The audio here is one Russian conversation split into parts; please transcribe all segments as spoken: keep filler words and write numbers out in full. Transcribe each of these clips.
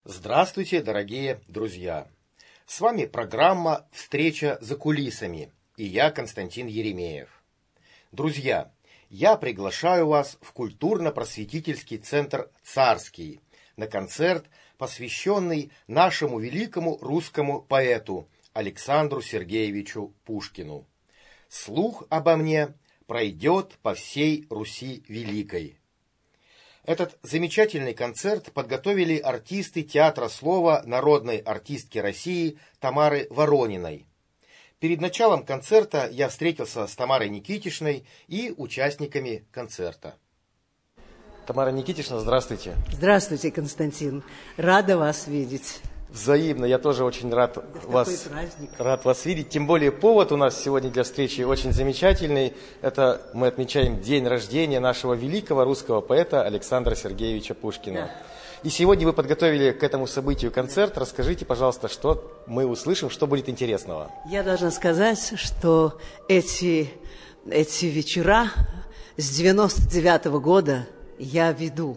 Здравствуйте, дорогие друзья! С вами программа «Встреча за кулисами» и я, Константин Еремеев. Друзья, я приглашаю вас в культурно-просветительский центр «Царский» на концерт, посвященный нашему великому русскому поэту Александру Сергеевичу Пушкину. Слух обо мне пройдет по всей Руси Великой. Этот замечательный концерт подготовили артисты Театра слова народной артистки России Тамары Ворониной. Перед началом концерта я встретился с Тамарой Никитишной и участниками концерта. Тамара Никитишна, здравствуйте. Здравствуйте, Константин. Рада вас видеть. Взаимно, я тоже очень рад, вас, рад вас видеть. Тем более повод у нас сегодня для встречи очень замечательный. Это мы отмечаем день рождения нашего великого русского поэта Александра Сергеевича Пушкина. Да. И сегодня вы подготовили к этому событию концерт. Расскажите, пожалуйста, что мы услышим, что будет интересного. Я должна сказать, что эти, эти вечера с девяносто девятого года я веду.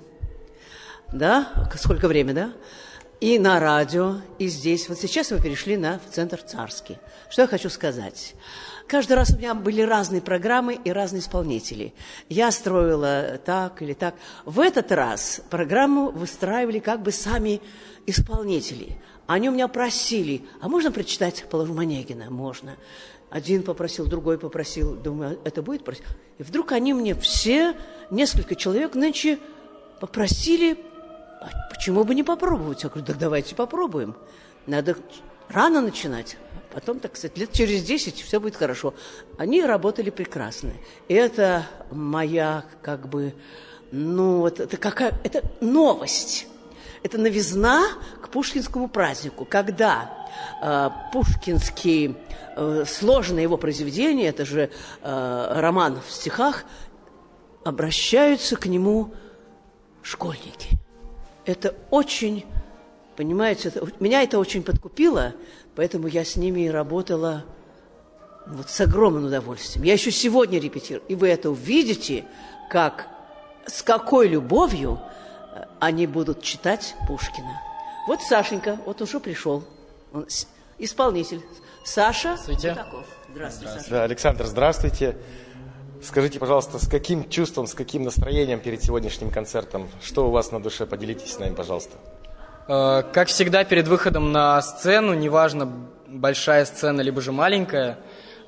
Да? Сколько времени, да? И на радио, и здесь. Вот сейчас мы перешли на в центр «Царский». Что я хочу сказать? Каждый раз у меня были разные программы и разные исполнители. Я строила так или так. В этот раз программу выстраивали как бы сами исполнители. Они у меня просили, а можно прочитать Полового Онегина? Можно. Один попросил, другой попросил. Думаю, это будет просить? И вдруг они мне все, несколько человек нынче попросили... А почему бы не попробовать? Я говорю, так давайте попробуем. Надо рано начинать. Потом, так сказать, лет через десять все будет хорошо. Они работали прекрасно. И это моя, как бы, ну, вот, это какая, это новость. Это новизна к пушкинскому празднику. Когда э, пушкинские, э, сложное его произведение, это же э, роман в стихах, обращаются к нему школьники. Это очень, понимаете, это, меня это очень подкупило, поэтому я с ними и работала вот, с огромным удовольствием. Я еще сегодня репетирую, и вы это увидите, как, с какой любовью они будут читать Пушкина. Вот Сашенька, вот уже пришел, он исполнитель. Саша Бутаков. Здравствуйте, Саша. Да, Александр, здравствуйте. Скажите, пожалуйста, с каким чувством, с каким настроением перед сегодняшним концертом? Что у вас на душе? Поделитесь с нами, пожалуйста. Как всегда, перед выходом на сцену, неважно, большая сцена, либо же маленькая,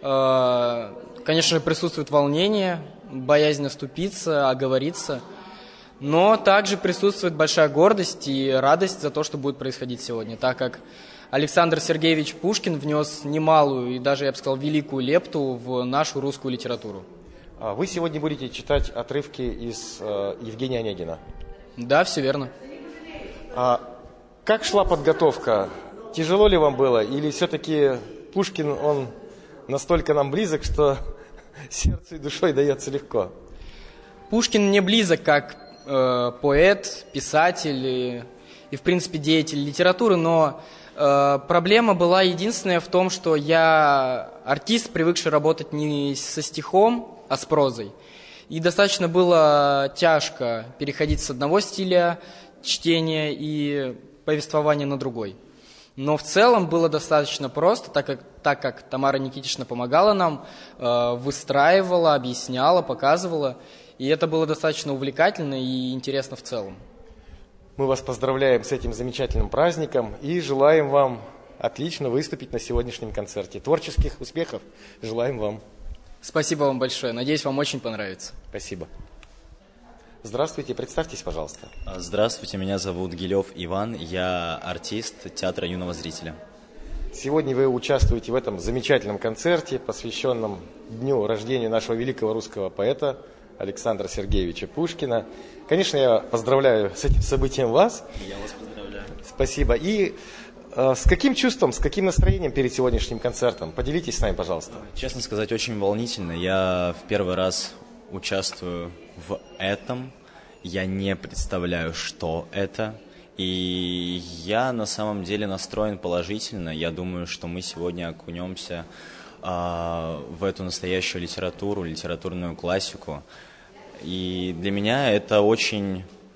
конечно же, присутствует волнение, боязнь оступиться, оговориться, но также присутствует большая гордость и радость за то, что будет происходить сегодня, так как Александр Сергеевич Пушкин внес немалую и даже, я бы сказал, великую лепту в нашу русскую литературу. Вы сегодня будете читать отрывки из э, Евгения Онегина? Да, все верно. А как шла подготовка? Тяжело ли вам было? Или все-таки Пушкин, он настолько нам близок, что сердцу и душой дается легко? Пушкин мне близок как э, поэт, писатель и, и, в принципе, деятель литературы, но э, проблема была единственная в том, что я артист, привыкший работать не со стихом, а с прозой. И достаточно было тяжко переходить с одного стиля чтения и повествования на другой. Но в целом было достаточно просто, так как, так как Тамара Никитишна помогала нам, э, выстраивала, объясняла, показывала. И это было достаточно увлекательно и интересно в целом. Мы вас поздравляем с этим замечательным праздником и желаем вам отлично выступить на сегодняшнем концерте. Творческих успехов желаем вам. Спасибо вам большое. Надеюсь, вам очень понравится. Спасибо. Здравствуйте, представьтесь, пожалуйста. Здравствуйте, меня зовут Гилев Иван, я артист театра юного зрителя. Сегодня вы участвуете в этом замечательном концерте, посвященном дню рождения нашего великого русского поэта Александра Сергеевича Пушкина. Конечно, я поздравляю с этим событием вас. Я вас поздравляю. Спасибо. И э, с каким чувством, с каким настроением перед сегодняшним концертом? Поделитесь с нами, пожалуйста. Честно сказать, очень волнительно. Я в первый раз участвую в этом. Я не представляю, что это. И я на самом деле настроен положительно. Я думаю, что мы сегодня окунемся э, в эту настоящую литературу, литературную классику. И для меня это очень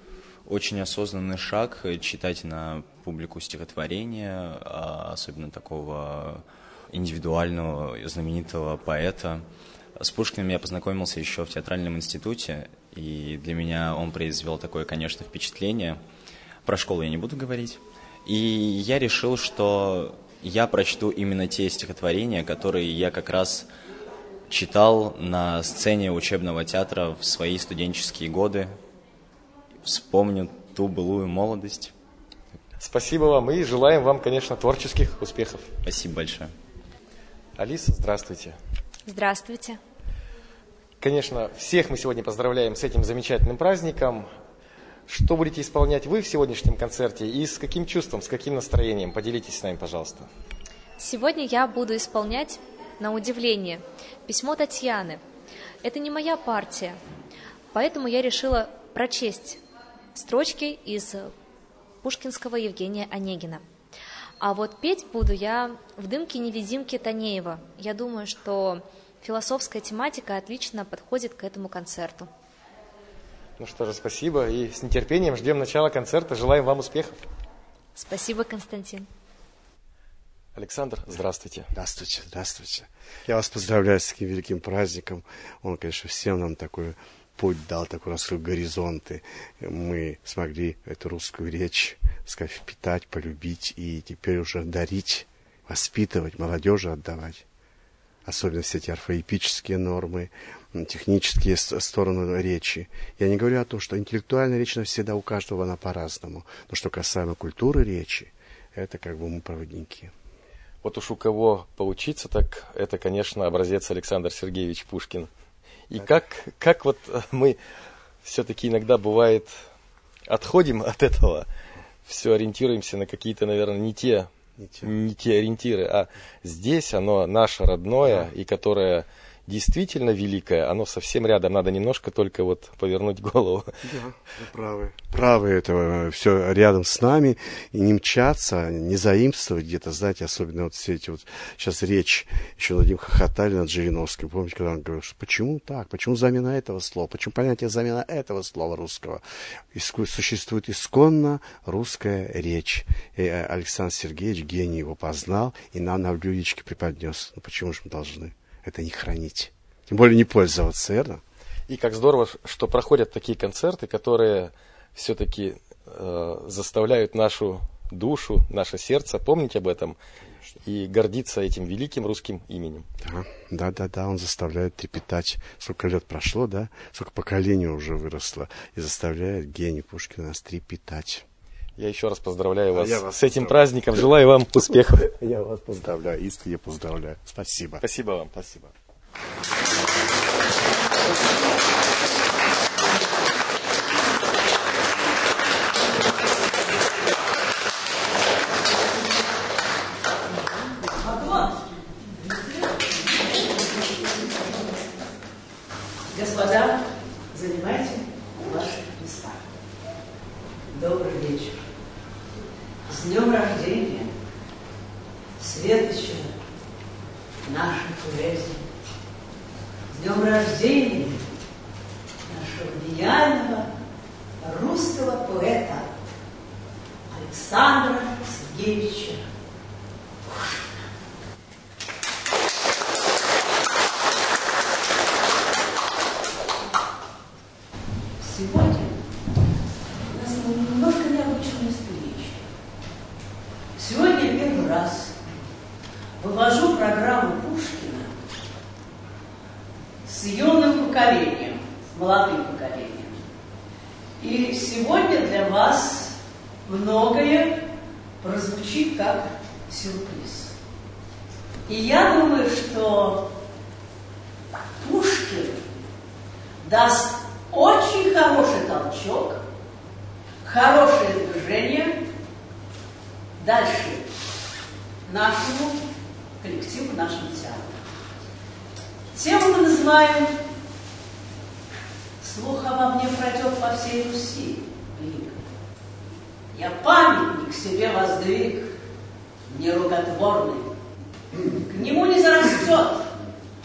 очень осознанный шаг читать на публику стихотворения, особенно такого индивидуального, знаменитого поэта. С Пушкиным я познакомился еще в театральном институте, и для меня он произвел такое, конечно, впечатление. Про школу я не буду говорить. И я решил, что я прочту именно те стихотворения, которые я как раз читал на сцене учебного театра в свои студенческие годы. Вспомню ту былую молодость. Спасибо вам и желаем вам, конечно, творческих успехов. Спасибо большое. Алиса, здравствуйте. Здравствуйте. Конечно, всех мы сегодня поздравляем с этим замечательным праздником. Что будете исполнять вы в сегодняшнем концерте и с каким чувством, с каким настроением? Поделитесь с нами, пожалуйста. Сегодня я буду исполнять, на удивление, письмо Татьяны. Это не моя партия, поэтому я решила прочесть строчки из пушкинского Евгения Онегина. А вот петь буду я в «Дымке-невидимке» Танеева. Я думаю, что философская тематика отлично подходит к этому концерту. Ну что же, спасибо. И с нетерпением ждем начала концерта. Желаем вам успехов. Спасибо, Константин. Александр, здравствуйте. Здравствуйте, здравствуйте. Я вас поздравляю с таким великим праздником. Он, конечно, всем нам такой путь дал, такой раскрыл горизонты. Мы смогли эту русскую речь, сказать, впитать, полюбить и теперь уже дарить, воспитывать, молодежи отдавать. Особенно все эти орфоэпические нормы, технические стороны речи. Я не говорю о том, что интеллектуальная речь всегда у каждого она по-разному. Но что касаемо культуры речи, это как бы мы проводники. Вот уж у кого поучиться, так это, конечно, образец Александр Сергеевич Пушкин. И как, как вот мы все-таки иногда бывает отходим от этого, все ориентируемся на какие-то, наверное, не те, не те, не те ориентиры, а здесь оно наше родное, и которое действительно великое, оно совсем рядом, надо немножко только вот повернуть голову. Да, вы правы. Правы, это все рядом с нами, и не мчаться, не заимствовать где-то, знаете, особенно вот все эти вот, сейчас речь, еще над ним хохотали, над Жириновским, помните, когда он говорил, что почему так, почему замена этого слова, почему понятие замена этого слова русского, Иску, существует исконно русская речь, и Александр Сергеевич, гений, его познал, и нам на блюдечке преподнес, ну почему же мы должны это не хранить, тем более не пользоваться, верно? И как здорово, что проходят такие концерты, которые все-таки э, заставляют нашу душу, наше сердце помнить об этом и гордиться этим великим русским именем. Да, да, да, да, он заставляет трепетать. Сколько лет прошло, да? Сколько поколений уже выросло и заставляет гений Пушкина нас трепетать. Я еще раз поздравляю вас, а вас с этим праздником. Желаю вам успехов. Я вас поздравляю, искренне поздравляю. Спасибо. Спасибо вам. Спасибо. Господа, занимайте ваши места. Добрый вечер. С днем рождения, светоча нашей поэзии. С днем рождения нашего гениального русского поэта Александра Сергеевича Пушкина. Сегодня у нас немножко необычная встреча. Сегодня я первый раз вывожу программу Пушкина с юным поколением, с молодым поколением. И сегодня для вас многое прозвучит как сюрприз. И я думаю, что Пушкин даст очень хороший толчок, хорошее движение дальше нашему коллективу, нашему театру. Тему мы называем «Слух обо мне пройдет по всей Руси». Я памятник себе воздвиг, нерукотворный. К нему не зарастет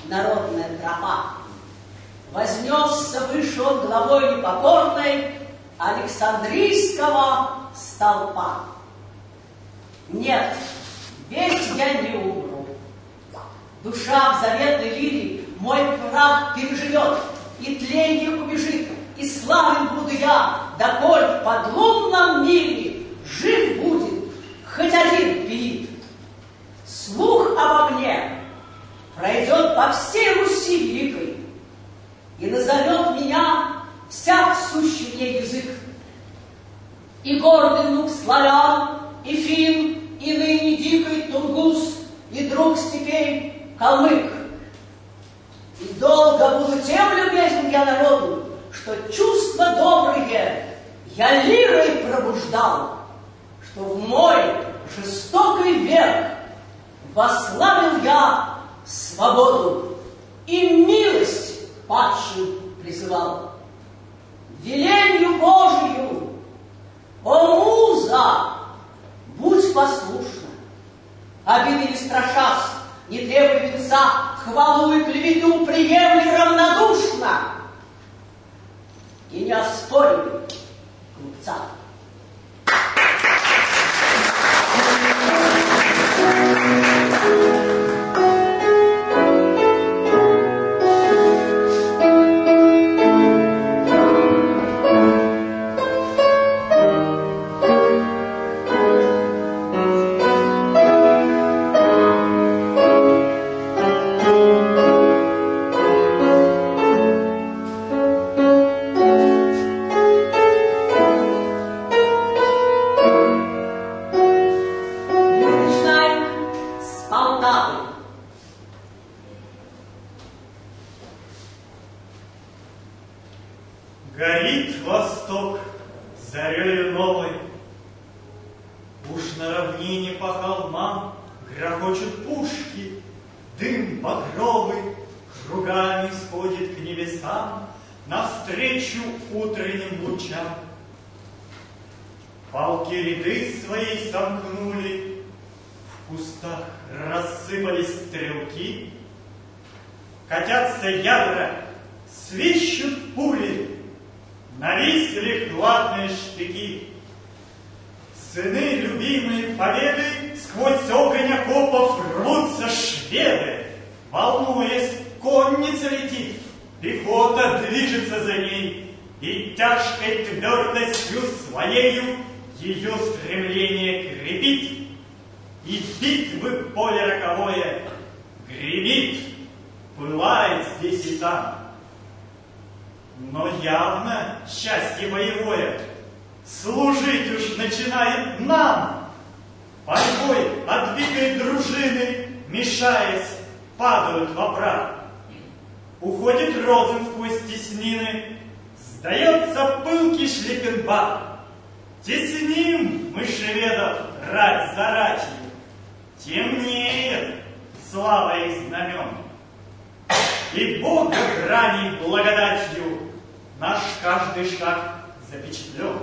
народная тропа. Вознесся выше он главой непокорной, Александрийского столпа. Нет, весь я не умру. Душа в заветной лире мой прах переживет, и тленье убежит, и славен буду я, доколь в подлунном мире жив будет хоть один пиит. Слух обо мне пройдет по всей Руси великой, и назовет меня всяк сущий мне язык. И гордый внук славян, и фин, и ныне дикий тунгус, и друг степей калмык. И долго буду тем любезен я народу, что чувства добрые я лирой пробуждал, что в мой жестокий век восславил я свободу и милость падшим призывал. Веленью Божию, о муза, будь послушна, обиды не страшась, не требуй венца, хвалу и клевету приемли равнодушно и не оспоривай глупца. Горит восток зарею новой, уж на равнине по холмам грохочут пушки, дым багровый кругами сходит к небесам навстречу утренним лучам. Полки ряды свои сомкнули, в кустах рассыпались стрелки, катятся ядра, свищут пули, нависли хладные штыки. Сыны любимой победы сквозь огонь окопов рвутся шведы. Волнуясь, конница летит, пехота движется за ней, и тяжкой твердостью своею ее стремление крепит. И битвы поле роковое гремит, пылает здесь и там. Но явно счастье боевое служить уж начинает нам. Борьбой от дикой дружины, мешаясь, падают во прах. Уходит Розен сквозь теснины, сдается пылкий Шлиппенбах. Тесним мы шведов рать за ратью, темнеет слава их знамен. И Бога граней благодатью наш каждый шаг запечатлен.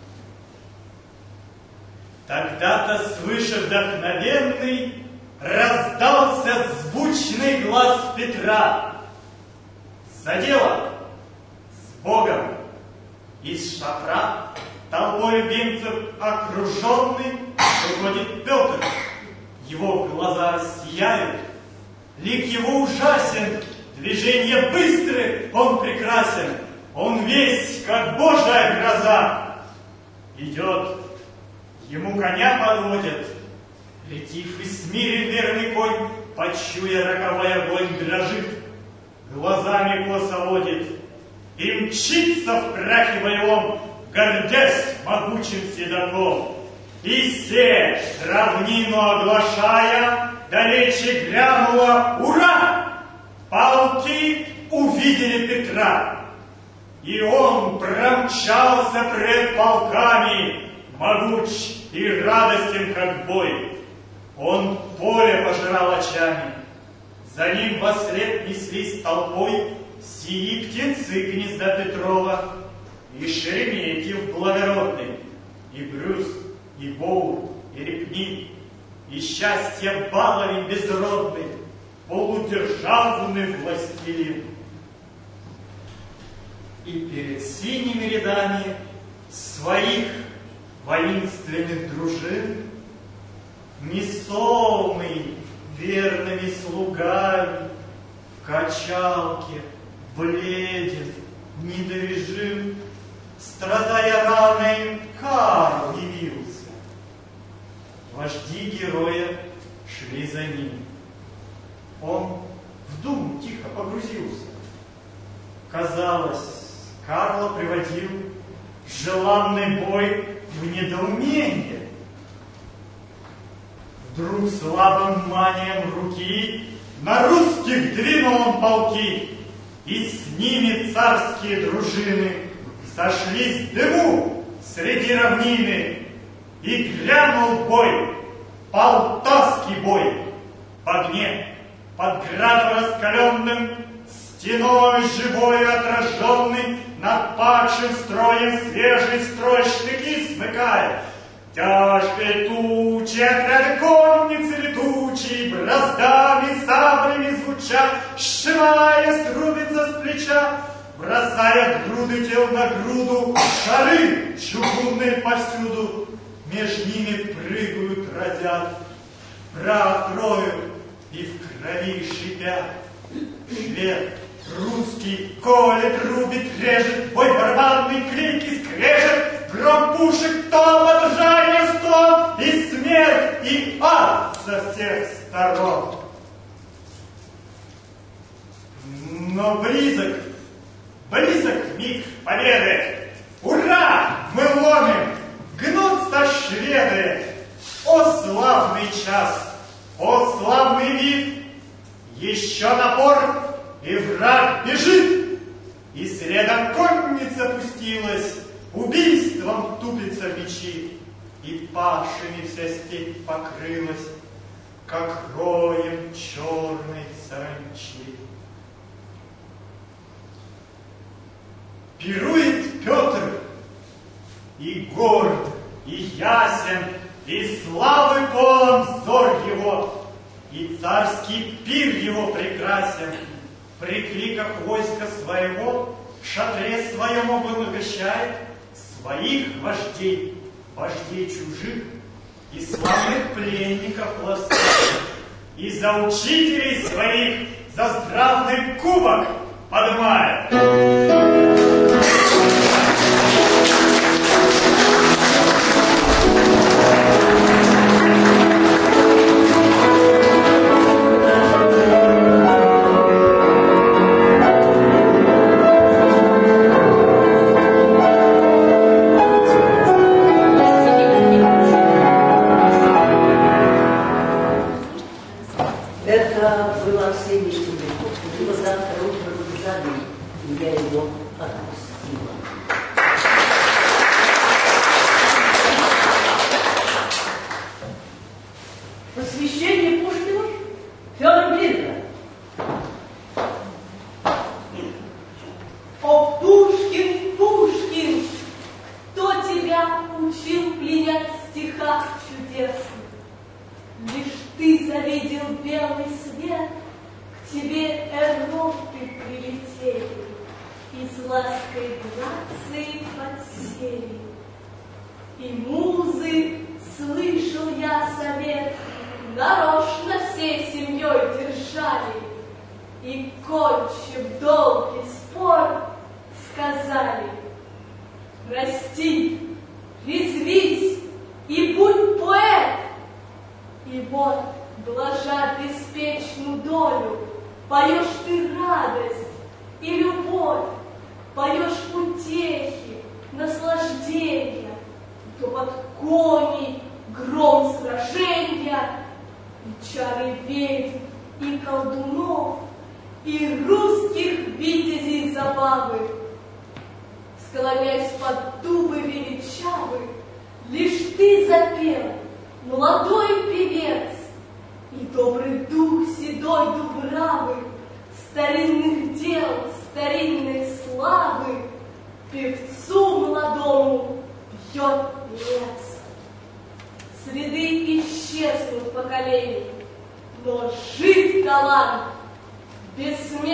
Тогда-то свыше вдохновенный раздался звучный глаз Петра. За дело, с Богом, из шатра, толпой любимцев окруженный, выходит Петр. Его глаза сияют, лик его ужасен, движения быстры, он прекрасен, он весь, как Божья гроза. Идет, ему коня подводят, ретив и смирен верный конь, почуя роковой огонь, дрожит, глазами косо водит и мчится в прахе боевом, гордясь могучим седаком. И се, равнину оглашая, далече глянула «Ура!» Полки увидели Петра, и он промчался пред полками, могуч и радостен, как бой. Он поле пожирал очами, за ним вослед неслись толпой сии птенцы гнезда Петрова, и Шереметьев благородный, и Брюс, и Боур, и Репнин, и счастье баловень безродный, полудержавный властелин. И перед синими рядами своих воинственных дружин, несомый верными слугами, в качалке, бледен, недвижим, страдая раной, Карл явился. Вожди героя шли за ним. Он в думу тихо погрузился. Казалось, Карла приводил желанный бой в недоумение. Вдруг слабым манием руки на русских двинул он полки, и с ними царские дружины сошлись в дыму среди равнины, и глянул бой, полтавский бой, в огне, под градом раскаленным, стеной живой отраженный, над падшим строем свежий строй штыки смыкает. Тяжкой тучи отряды конницы летучей, браздами, саблями звуча, сшиваясь, рубится с плеча, бросая груды тел на груду, шары чугунные повсюду, меж ними прыгают, разят, прав кроют и в крови шипят. Швед русский колет, рубит, режет, бой барабанный, крики, скрежет, гром пушек, топот, ржание, стон, и смерть, и ад со всех сторон. Но близок, близок миг победы. Ура! Мы ломим, гнутся шведы. О, славный час, о, славный вид! Еще напор, и враг бежит, и следом конница пустилась, убийством тупится в мечи, и павшими вся степь покрылась, как роем черной саранчи. Пирует Петр, и горд, и ясен, и славы полон взор его, и царский пир его прекрасен. При кликах войска своего в шатре своем он угощает своих вождей, вождей чужих, и славных пленников ласкает, и за учителей своих за здравный кубок подымает.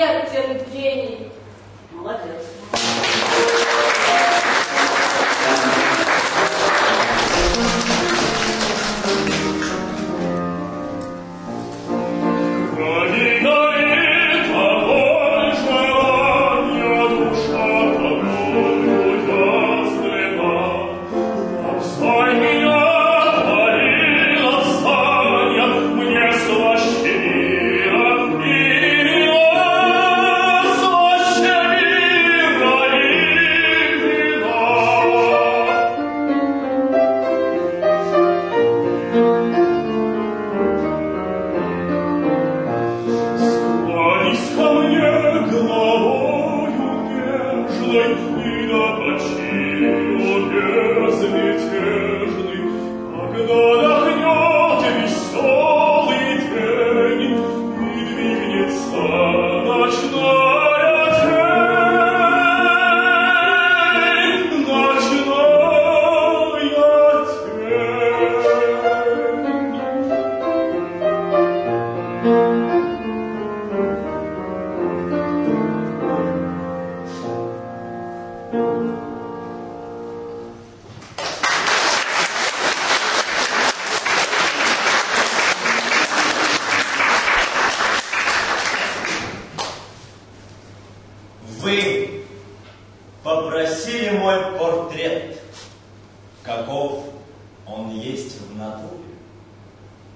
Бессмертен гений. Молодец.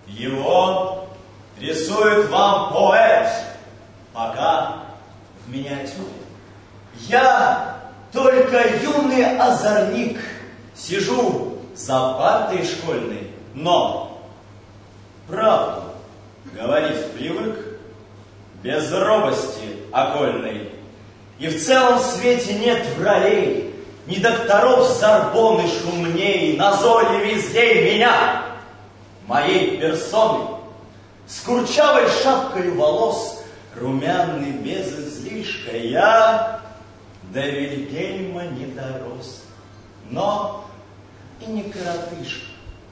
Его рисует вам поэт, пока в миниатюре. Я только юный озорник, сижу за партой школьной, но правду говорить привык, без робости окольной. И в целом свете нет вралей, ни докторов Сорбонны шумней, назойливей злей меня, моей персоны, с курчавой шапкой волос, румяный без излишка. Я до Вильгельма не дорос, но и не коротышка.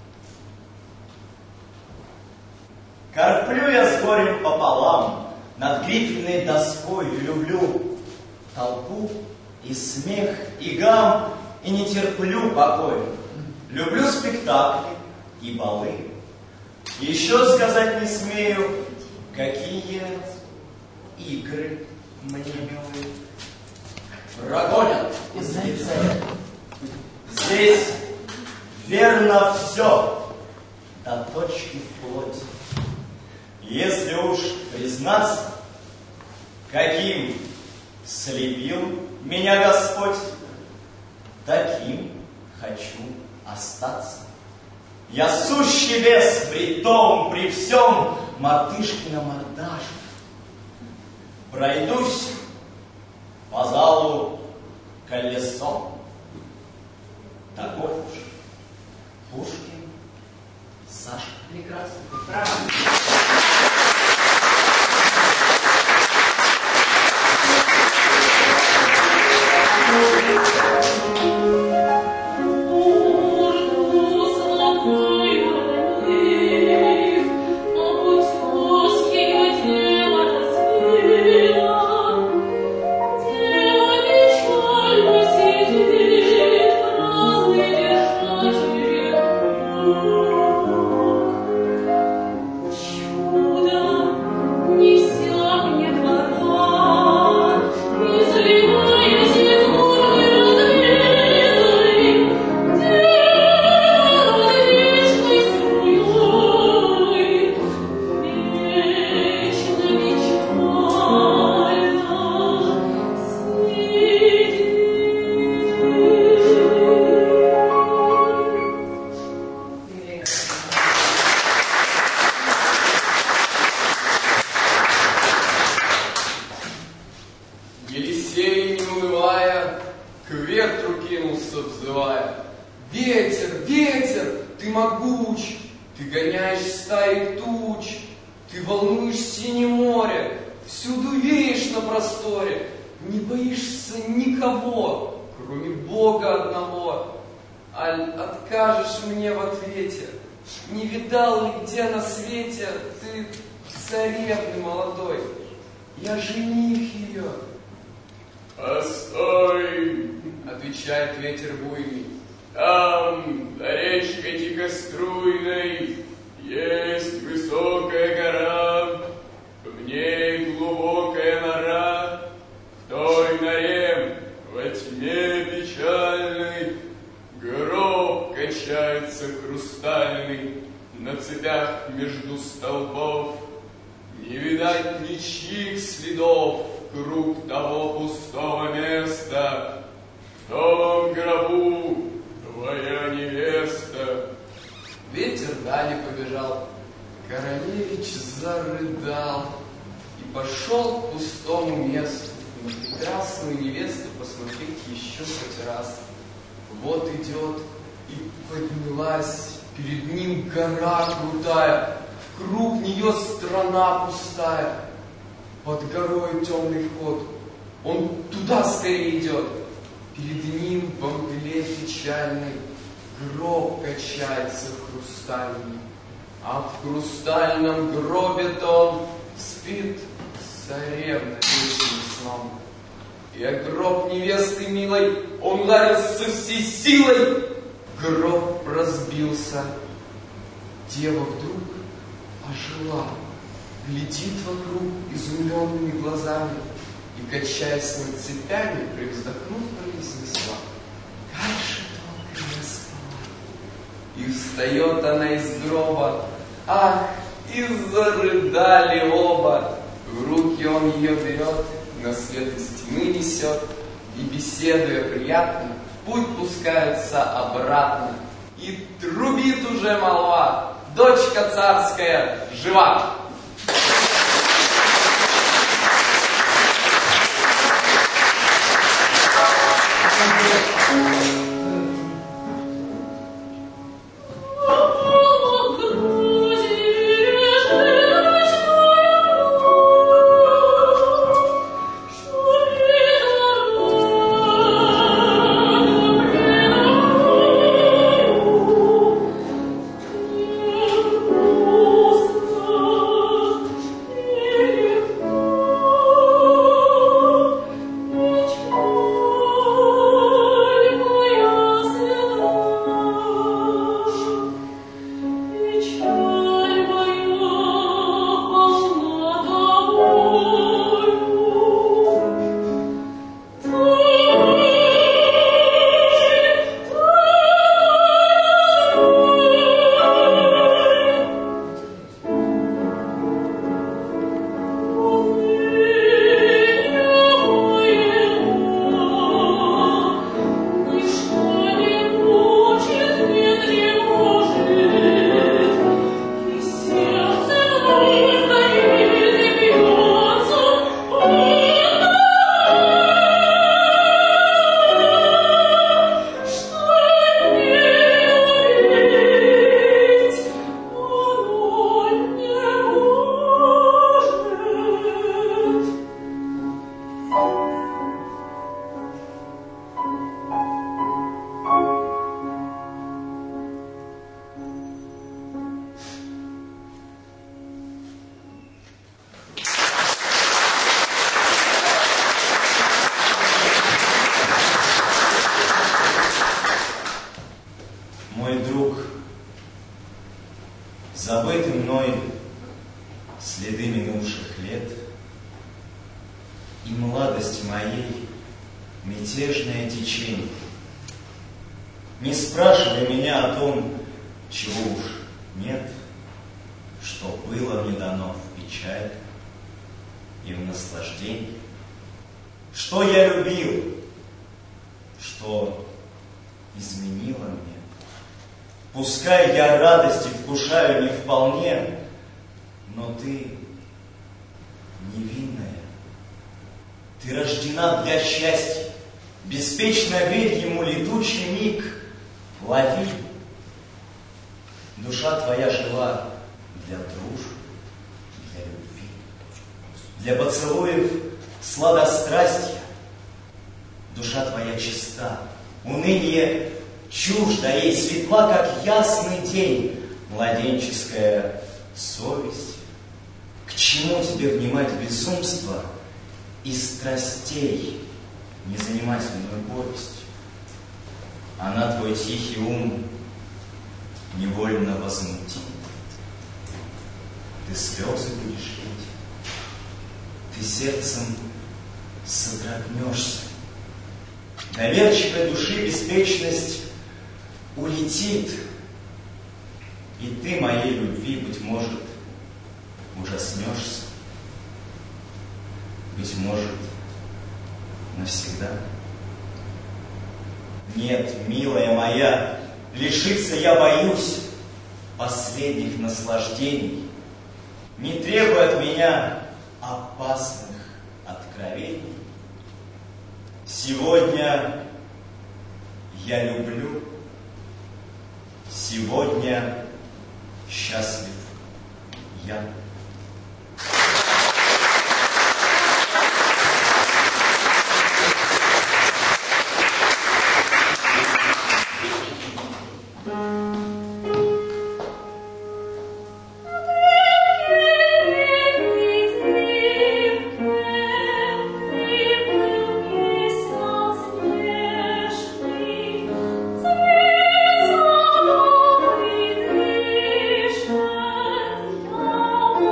Корплю я с горем пополам, над грифельной доской люблю толпу и смех, и гам, и не терплю покоя. Люблю спектакли и балы. Еще сказать не смею, какие игры мне милы. Прогонят из лицея. Здесь верно все, до точки вплоть. Если уж признаться, каким слепил меня Господь, таким хочу остаться. Я сущий бес при том, при всем, мартышкина мордашка. Пройдусь по залу колесом. Такой уж Пушкин, Саша. Прекрасно. Правда. А в хрустальном гробе том спит царевна вечным сном. И о гроб невесты милой он ударился всей силой. Гроб разбился. Дева вдруг ожила, глядит вокруг изумленными глазами и, качаясь над цепями, привздохнув, произнесла: «Как же долго я спала!» И встает она из гроба. Ах, стали оба. В руки он ее берет, на свет из тьмы несет, и, беседуя приятно, в путь пускаются обратно. И трубит уже молва, дочка царская жива. Забыты мной следы минувших лет, и младости моей мятежное течение. Не спрашивай меня о том, чего уж нет, что было мне дано в печаль и в наслаждении, что я любил, что изменило мне. Пускай я радости вкушаю не вполне, но ты невинная. Ты рождена для счастья. Беспечно верь ему летучий миг. Лови. Душа твоя жила для дружбы, для любви, для поцелуев сладострастия. Душа твоя чиста, уныние чуждо ей, светла, как ясный день, младенческая совесть. К чему тебе внимать безумство и страстей незанимательную гордость? Она твой тихий ум невольно возмутит. Ты слезы будешь лить, ты сердцем содрогнешься. Доверчивой души беспечность улетит, и ты моей любви, быть может, ужаснешься, быть может, навсегда. Нет, милая моя, лишиться я боюсь последних наслаждений. Не требуй от меня опасных откровений. Сегодня я люблю, сегодня счастлив я. Oh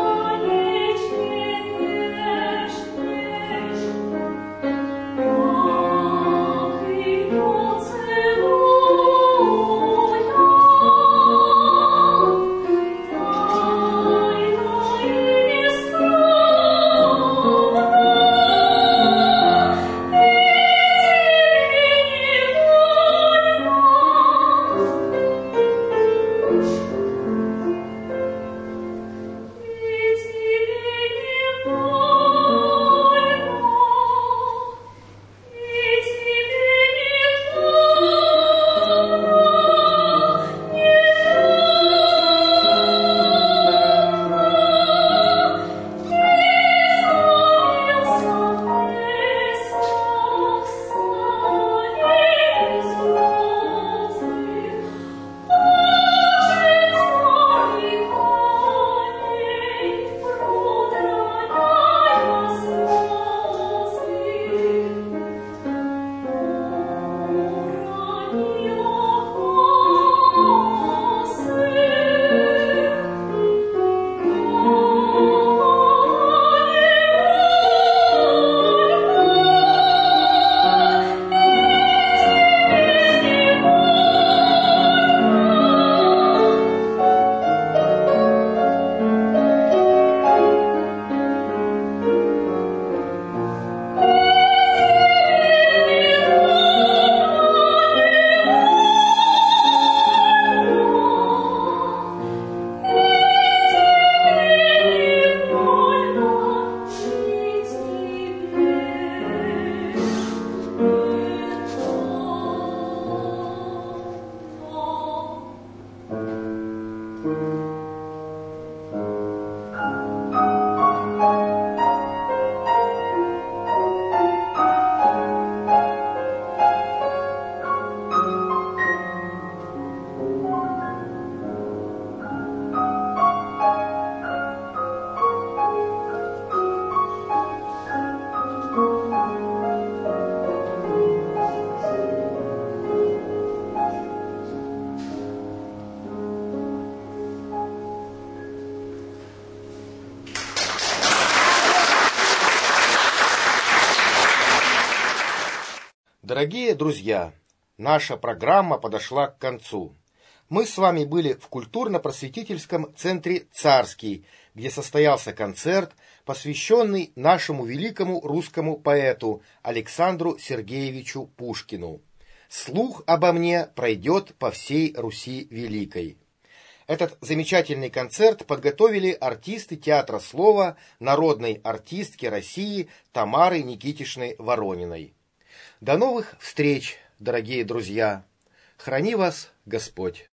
Дорогие друзья, наша программа подошла к концу. Мы с вами были в культурно-просветительском центре «Царский», где состоялся концерт, посвященный нашему великому русскому поэту Александру Сергеевичу Пушкину. «Слух обо мне пройдет по всей Руси Великой». Этот замечательный концерт подготовили артисты театра слова народной артистки России Тамары Никитишны Ворониной. До новых встреч, дорогие друзья! Храни вас Господь!